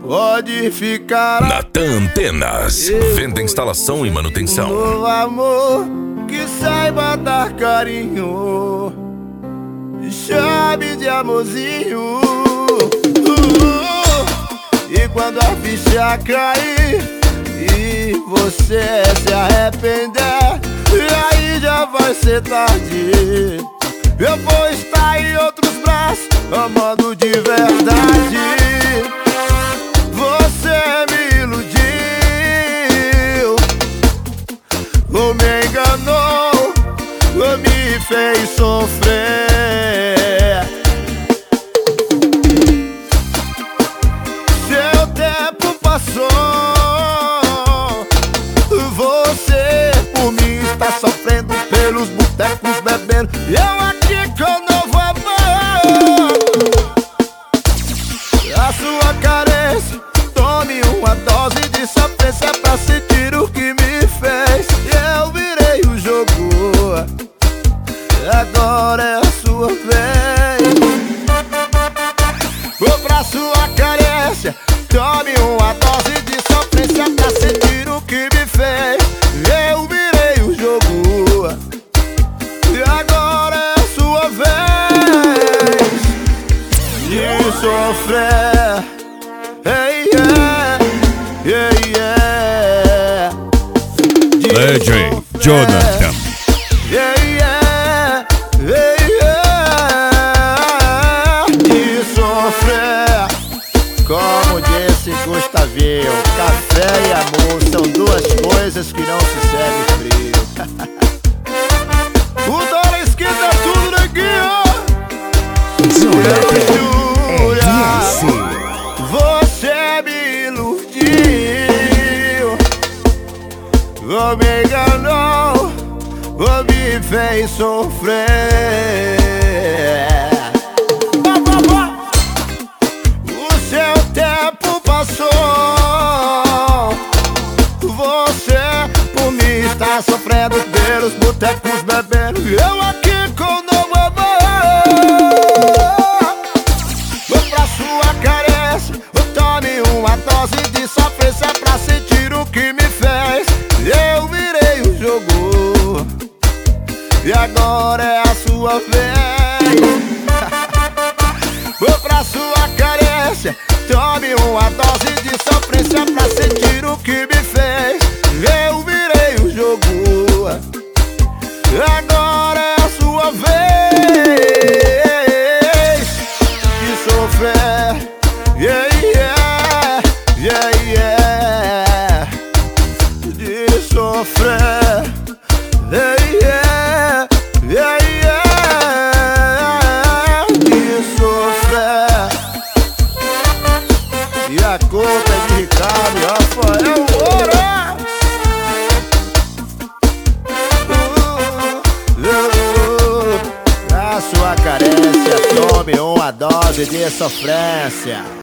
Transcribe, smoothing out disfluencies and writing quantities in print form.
pode ficar. Natan Antenas, venda, instalação e manutenção. Um amor que saiba dar carinho, chame de amorzinho. E quando a ficha cair e você se arrepender, aí já vai ser tarde. Eu vou estar em outros braços, amando de verdade. Você me iludiu, ou me enganou, ou me fez sofrer. Seu tempo passou, você por mim está sofrendo pelos botecos bebendo. Eu aqui com novo amor. A sua carência, tome uma dose de sofrência pra sentir o que me fez. Eu virei o jogo, agora é a sua vez. Vou pra sua carência, tome uma dose de sofrência pra sentir o que me fez. Eu virei o jogo, e agora é a sua vez de sofrer. Hey, yeah, yeah, yeah. DJ Jonathan. Yeah, yeah, yeah, yeah. De sofrer. Como disse Gustavinho, café e amor são duas coisas que não se servem frio. O dólar esquenta tudo, neguinho. Você me iludiu, ou me enganou, ou me fez sofrer. O seu tempo passou, você por mim está sofrendo pelos botecos bebendo. Eu aqui com novo amor. Vou pra sua carência, tome uma dose de sofrência pra sentir o que me fez. Eu virei o jogo, e agora é a sua vez. Vou pra sua carência, tome uma dose de sofrência pra sentir o que me fez. Eu virei o jogo, agora é a sua vez de sofrer. Yeah, yeah, yeah, yeah. De sofrer. Yeah, yeah, yeah, yeah. De sofrer. E a culpa é de Ricardo e Rafael Moura. A sua carência, tome uma dose de sofrência.